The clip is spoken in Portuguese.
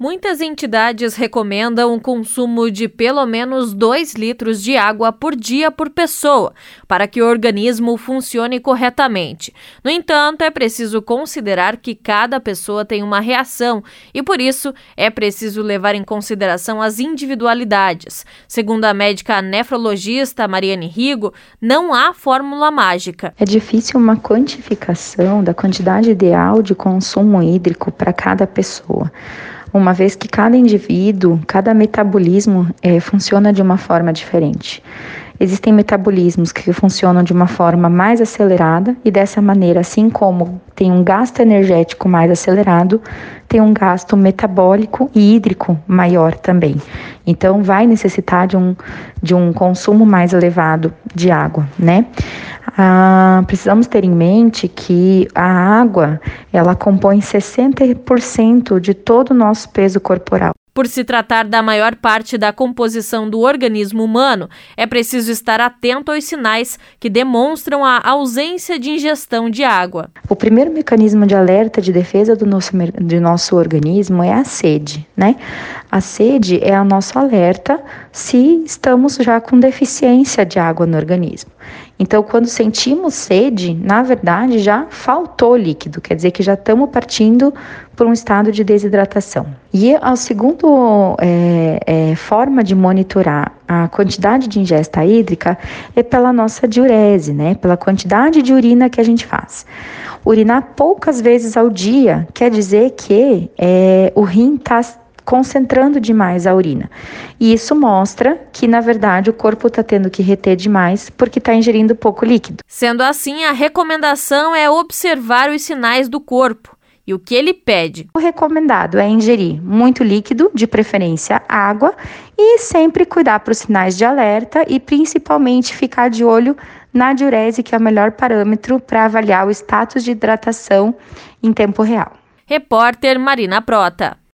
Muitas entidades recomendam o consumo de pelo menos 2 litros de água por dia por pessoa, para que o organismo funcione corretamente. No entanto, é preciso considerar que cada pessoa tem uma reação e, por isso, é preciso levar em consideração as individualidades. Segundo a médica nefrologista Mariane Rigo, não há fórmula mágica. É difícil uma quantificação da quantidade ideal de consumo hídrico para cada pessoa, uma vez que cada indivíduo, cada metabolismo funciona de uma forma diferente. Existem metabolismos que funcionam de uma forma mais acelerada e dessa maneira, assim como tem um gasto energético mais acelerado, tem um gasto metabólico e hídrico maior também. Então, vai necessitar de um consumo mais elevado de água, né? Precisamos ter em mente que a água, ela compõe 60% de todo o nosso peso corporal. Por se tratar da maior parte da composição do organismo humano, é preciso estar atento aos sinais que demonstram a ausência de ingestão de água. O primeiro mecanismo de alerta de defesa do nosso organismo é a sede, né? A sede é o nosso alerta se estamos já com deficiência de água no organismo. Então, quando sentimos sede, na verdade, já faltou líquido, quer dizer que já estamos partindo por um estado de desidratação. E a segunda forma de monitorar a quantidade de ingesta hídrica é pela nossa diurese, né? Pela quantidade de urina que a gente faz. Urinar poucas vezes ao dia quer dizer que o rim está concentrando demais a urina. E isso mostra que, na verdade, o corpo está tendo que reter demais porque está ingerindo pouco líquido. Sendo assim, a recomendação é observar os sinais do corpo e o que ele pede. O recomendado é ingerir muito líquido, de preferência água, e sempre cuidar para os sinais de alerta e principalmente ficar de olho na diurese, que é o melhor parâmetro para avaliar o status de hidratação em tempo real. Repórter Marina Prota.